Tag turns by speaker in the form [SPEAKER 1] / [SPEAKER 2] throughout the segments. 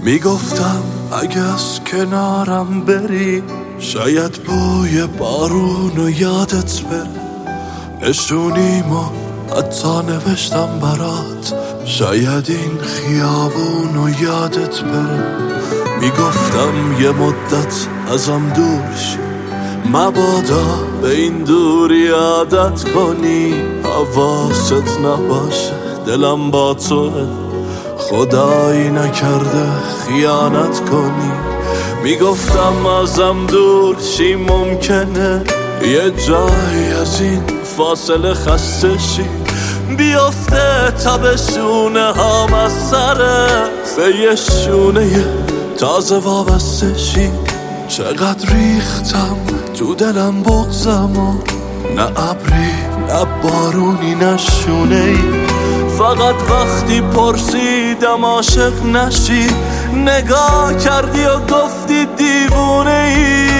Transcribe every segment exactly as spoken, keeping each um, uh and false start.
[SPEAKER 1] میگفتم اگه از کنارم بری شاید بوی بارونو یادت بره، نشونیمو حتی نوشتم برات شاید این خیابونو یادت بره. میگفتم یه مدت ازم دور شی، مبادا به این دوری عادت کنی، حواست نباشه دلم با توه، خدایی نکرده خیانت کنی. میگفتم ازم دور شی ممکنه یه جایی از این فاصله خسته شی، بیافته تابشونه هم از سرت، به یه شونه تازه وابسته شی. چقدر ریختم تو دلم بغضم و نه ابری نه بارونی نه شونه ای، فقط وقتی پرسیدم عاشق نشی نگاه کردی و گفتی دیوونه ای.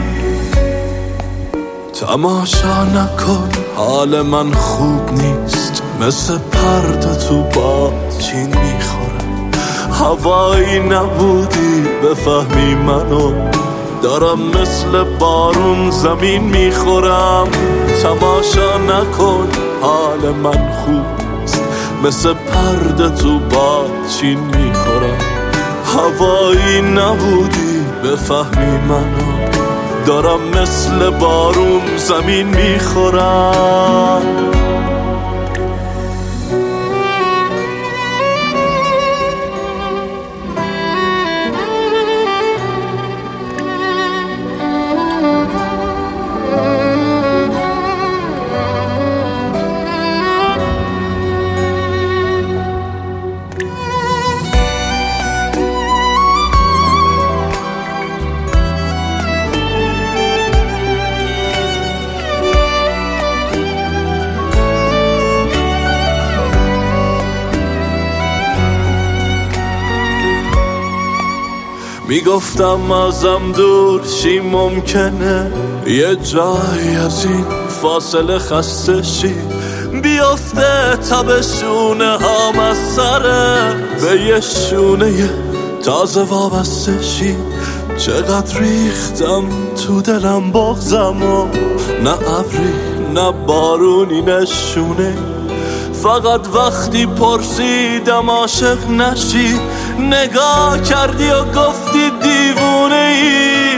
[SPEAKER 1] تماشا نکن حال من خوب نیست، مثل پرده تو باد چین میخوره، هوایی نبودی بفهمی منو، دارم مثل بارون زمین میخورم. تماشا نکن حال من خوب نیست، مثل پرده تو باد چین میخورم، هوایی نبودی بفهمی منو، دارم مثل بارون زمین میخورم. میگفتم ازم دور شی ممکنه یه جایی از این فاصله خسته شی، بیافته تابشونه هم از سرت، به یه شونه تازه وابسته شی. چقدر ریختم تو دلم بغضم و نه ابری نه بارونی نه شونه، فقط وقتی پرسیدم عاشق نشی نگاه کردی و گفتی دیوونه ای.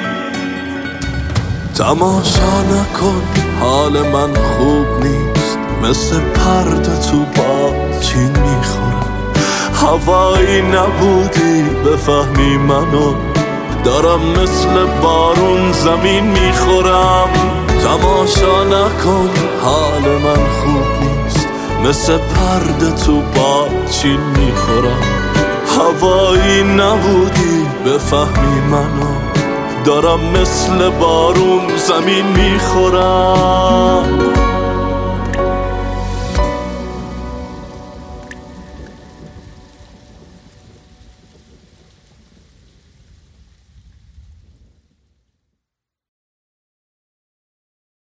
[SPEAKER 1] تماشا نکن حال من خوب نیست، مثل پرده تو باد چین میخوره، هوایی نبودی بفهمی منو، دارم مثل بارون زمین میخورم. تماشا نکن حال من خوب نیست، مثل پرده تو باد چین میخورم، هوایی نبودی بفهمی منو، دارم مثل بارون زمین میخورم.